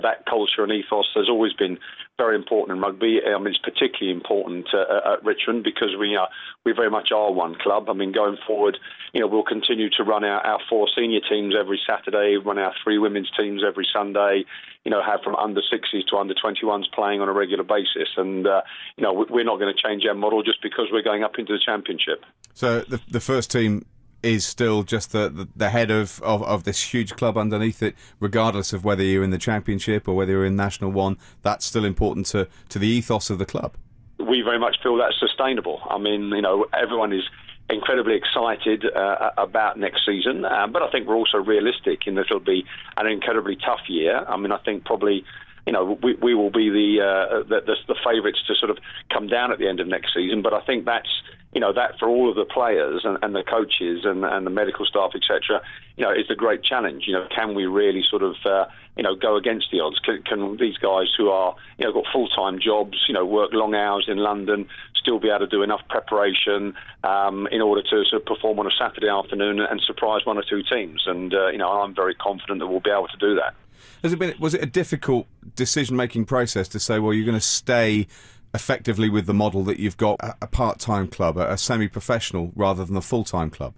That culture and ethos has always been very important in rugby. It's particularly important at Richmond because we very much are one club. Going forward, we'll continue to run our 4 senior teams every Saturday, run our 3 women's teams every Sunday, have from under 60s to under 21s playing on a regular basis. And, we're not going to change our model just because we're going up into the Championship. So the first team is still just the head of this huge club underneath it, regardless of whether you're in the Championship or whether you're in National 1. That's still important to the ethos of the club. We very much feel that's sustainable. Everyone is incredibly excited about next season, but I think we're also realistic in that it'll be an incredibly tough year. I think probably we will be the favourites to sort of come down at the end of next season, but I think that's that for all of the players and the coaches and the medical staff, etc., is a great challenge. Can we really sort of go against the odds? Can these guys who are got full-time jobs, work long hours in London, still be able to do enough preparation in order to sort of perform on a Saturday afternoon and surprise 1 or 2 teams? And I'm very confident that we'll be able to do that. Was it a difficult decision-making process to say, well, you're going to stay effectively with the model that you've got a part-time club, a semi-professional, rather than a full-time club?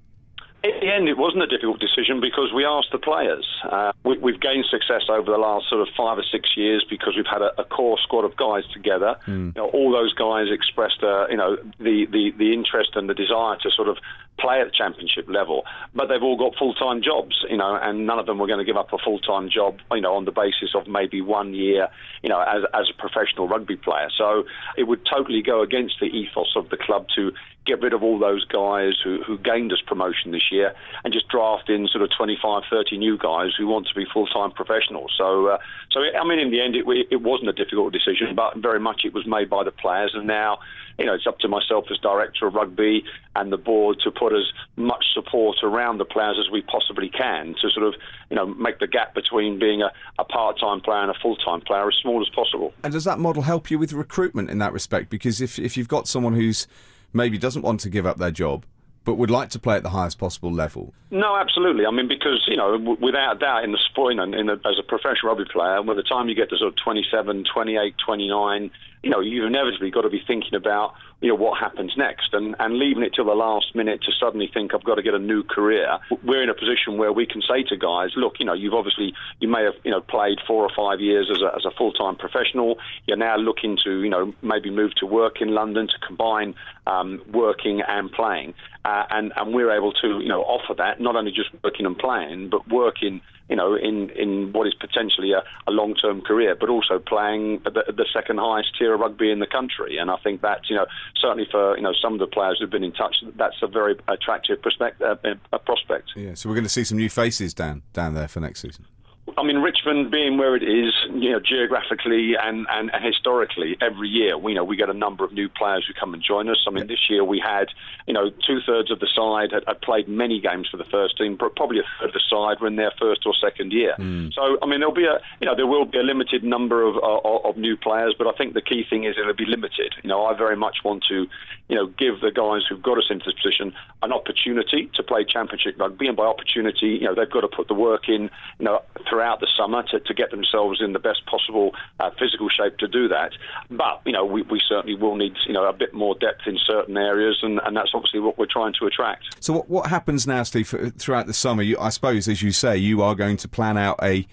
In the end, it wasn't a difficult decision because we asked the players. We've gained success over the last sort of 5 or 6 years because we've had a core squad of guys together. All those guys expressed, the interest and the desire to sort of play at the Championship level, but they've all got full-time jobs, and none of them were going to give up a full-time job, on the basis of maybe 1 year, as a professional rugby player. So it would totally go against the ethos of the club to get rid of all those guys who gained us promotion this year and just draft in sort of 25, 30 new guys who want to be full-time professionals. So in the end, it wasn't a difficult decision, but very much it was made by the players. And now, it's up to myself as director of rugby and the board to put as much support around the players as we possibly can to sort of, make the gap between being a part-time player and a full-time player as small as possible. And does that model help you with recruitment in that respect? Because if you've got someone who's maybe doesn't want to give up their job, but would like to play at the highest possible level? No, absolutely. because, without doubt in the sport, as a professional rugby player, by the time you get to sort of 27, 28, 29, you've inevitably got to be thinking about, what happens next, and leaving it till the last minute to suddenly think I've got to get a new career. We're in a position where we can say to guys, look, you may have, played 4 or 5 years as a full-time professional. You're now looking to, maybe move to work in London to combine working and playing. And we're able to, offer that, not only just working and playing, but working, in what is potentially a long-term career, but also playing at the second highest tier of rugby in the country. And I think that's, certainly for, some of the players who've been in touch, that's a very attractive prospect. Yeah, so we're going to see some new faces down there for next season. Richmond being where it is, geographically and historically, every year, we get a number of new players who come and join us. This year we had, 2/3 of the side had played many games for the first team, but probably a third of the side were in their first or second year. So, there'll be there will be a limited number of new players, but I think the key thing is it'll be limited. I very much want to, give the guys who've got us into this position an opportunity to play Championship rugby, and by opportunity, they've got to put the work in, throughout the summer to get themselves in the best possible physical shape to do that. But, we certainly will need, a bit more depth in certain areas, and that's obviously what we're trying to attract. So what happens now, Steve, throughout the summer? I suppose, as you say, you are going to plan out a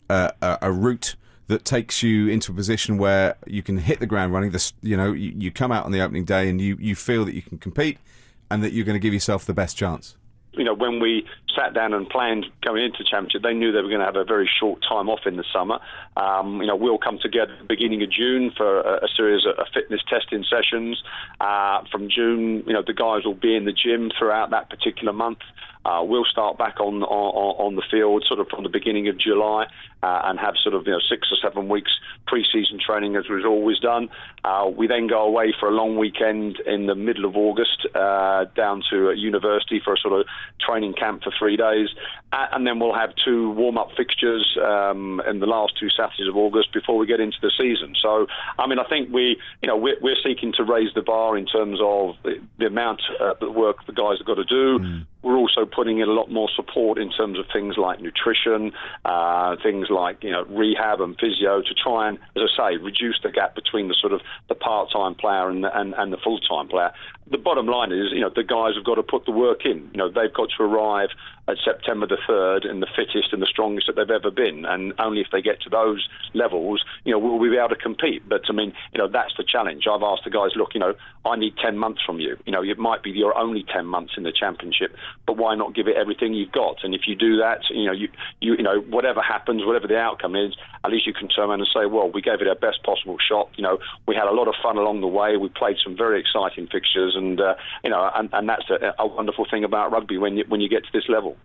route that takes you into a position where you can hit the ground running. You come out on the opening day and you feel that you can compete and that you're going to give yourself the best chance. When we sat down and planned going into Championship, they knew they were going to have a very short time off in the summer. We'll come together at the beginning of June for a series of fitness testing sessions. From June, the guys will be in the gym throughout that particular month. We'll start back on the field sort of from the beginning of July and have sort of 6 or 7 weeks pre-season training as we've always done. We then go away for a long weekend in the middle of August down to a university for a sort of training camp for 3 days, and then we'll have 2 warm-up fixtures in the last 2 Saturdays of August before we get into the season. So I think we're seeking to raise the bar in terms of the amount of work the guys have got to do. we're also putting in a lot more support in terms of things like nutrition, things like rehab and physio to try and, as I say, reduce the gap between the sort of the part-time player and the full-time player. The bottom line is, the guys have got to put the work in. They've got to arrive at September the 3rd in the fittest and the strongest that they've ever been, and only if they get to those levels, will we be able to compete. But I mean, that's the challenge. I've asked the guys, look, I need 10 months from you. It might be your only 10 months in the championship, but why not give it everything you've got? And if you do that, whatever happens, whatever the outcome is, at least you can turn around and say, well, we gave it our best possible shot. We had a lot of fun along the way. We played some very exciting fixtures, and that's a wonderful thing about rugby when you get to this level.